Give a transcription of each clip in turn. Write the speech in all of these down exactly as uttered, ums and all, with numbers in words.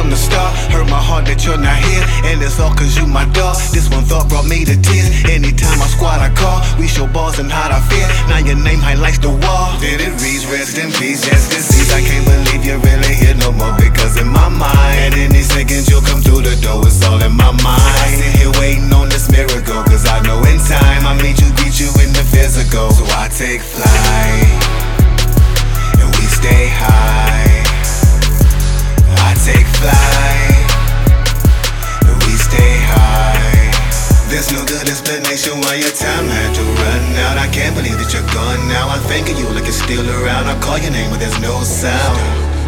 from the start. Hurt my heart that you're not here, and it's all cause you my dog. This one thought brought me to tears. Anytime I squad I call, we show balls and hide our fear. Now your name highlights the wall. Then it reads rest in peace, just disease. I can't believe you're really here no more, because in my mind, at any second you'll come through the door. It's all in my mind. I sit here waiting on this miracle, cause I know in time I meet you, greet you in the physical. So I take flight, and we stay high. I take flight, and we stay high. There's no good explanation why your time had to run out. I can't believe that you're gone now. I think of you like you're still around. I call your name but there's no sound.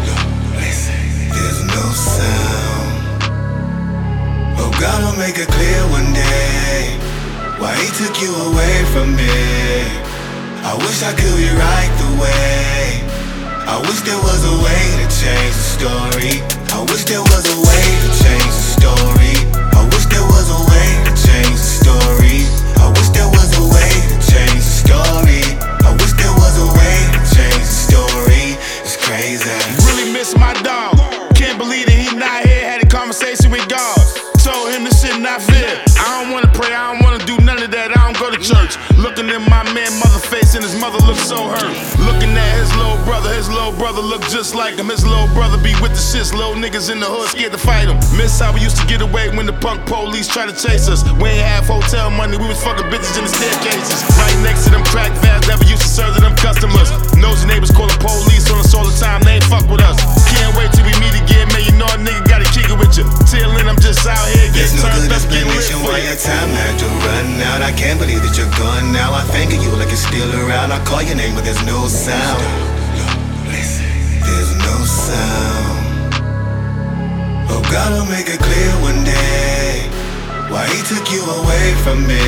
There's no sound. Oh God, I'll make it clear one day why he took you away from me. I wish I could rewrite the way. I wish there was a way to change the story. I wish there was a way to change the story. I wish there was a way to change the story. I wish there was a way to change the story. I wish there was a way to change the story. It's crazy. Really miss my dog. Can't believe that he not here. Had a conversation with God. Told him this shit not fair. I don't wanna pray, I don't wanna do none of that. I don't go to church. Looking at my man mother face and his mother look so hurt. Looking at his little brother, his little brother look just like him. His little brother be with the shits, little niggas in the hood scared to fight him. Miss how we used to get away when the punk police tried to chase us. We ain't have hotel money, we was fucking bitches in the staircases. Right next to them crack valves, never used to serve to them customers. Nosy neighbors call the police on us all the time, they ain't fuck with us. Can't wait till we meet again, man, you know a nigga gotta kick it with you. Till then I'm just out here There's getting no turned good up, getting lit explanation for why you. your time had to run out. I can't believe that you're gone now. I think of you like you're still around. I call your name but there's no sound. There's no sound. Oh God, I'll make it clear one day why he took you away from me.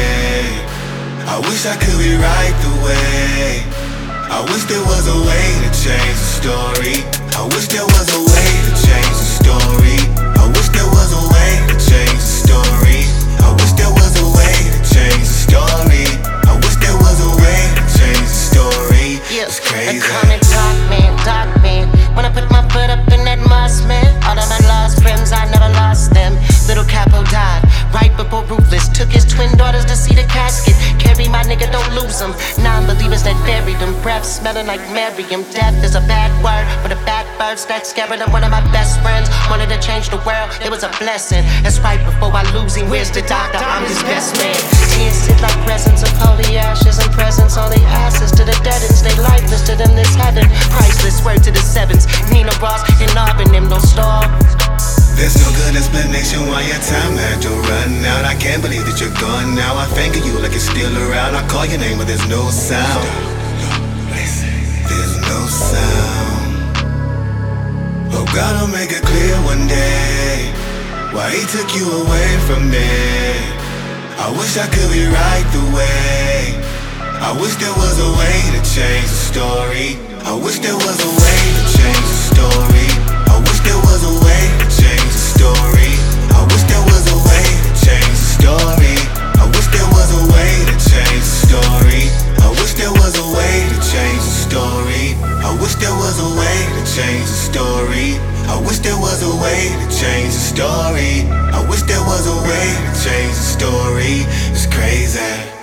I wish I could rewrite the way. I wish there was a way to change the story. I wish there was a way to change the story. I wish there was a way to change the story. I wish there was a way to change the story. I wish there was a way to change the story. It's crazy. They call me dark man, dark man. When I put my foot up in that moss, man. All of my lost friends, I never lost them. Little Capo died right before Ruthless took his twin daughters to see the casket. Carry my nigga, don't lose him. Non-believers that buried him, breath smelling like Miriam. Death is a bad word for the bad birds that scared them. One of my best friends wanted to change the world, it was a blessing. That's right before I lose him. Where's the doctor? I'm his best man. Tears sit like presents of holy ashes and presents. Only ashes to the dead and stay lifeless to them this heaven. Priceless word to the sevens. Nina Ross and Auburn, them no star. There's no good explanation why your time had to run out. I can't believe that you're gone now. I think of you like you're still around. I call your name but there's no sound. There's no sound. Oh God, I'll make it clear one day why he took you away from me. I wish I could rewrite the way. I wish there was a way to change the story. I wish there was a way to change the story. I wish there was a way to change the story. I wish there was a way to change the story. I wish there was a way to change the story. I wish there was a way to change the story. I wish there was a way to change the story. I wish there was a way to change the story. I wish there was a way to change the story. It's crazy.